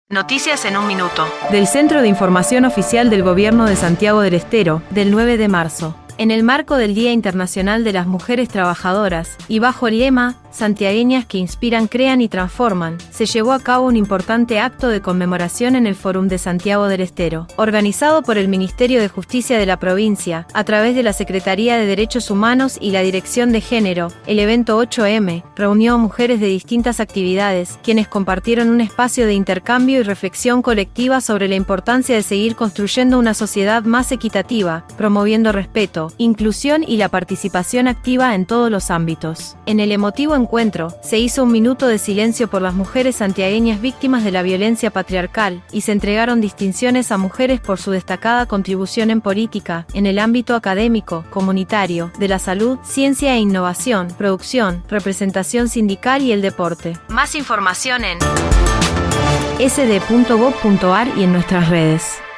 Noticias en un minuto. Del Centro de Información Oficial del Gobierno de Santiago del Estero, del 9 de marzo. En el marco del Día Internacional de las Mujeres Trabajadoras, y bajo el lema Santiagueñas que inspiran, crean y transforman, se llevó a cabo un importante acto de conmemoración en el Fórum de Santiago del Estero, organizado por el Ministerio de Justicia de la provincia, a través de la Secretaría de Derechos Humanos y la Dirección de Género. El evento 8M reunió a mujeres de distintas actividades, quienes compartieron un espacio de intercambio y reflexión colectiva sobre la importancia de seguir construyendo una sociedad más equitativa, promoviendo respeto, inclusión y la participación activa en todos los ámbitos. En el emotivo encuentro, se hizo un minuto de silencio por las mujeres santiagueñas víctimas de la violencia patriarcal, y se entregaron distinciones a mujeres por su destacada contribución en política, en el ámbito académico, comunitario, de la salud, ciencia e innovación, producción, representación sindical y el deporte. Más información en sd.gov.ar y en nuestras redes.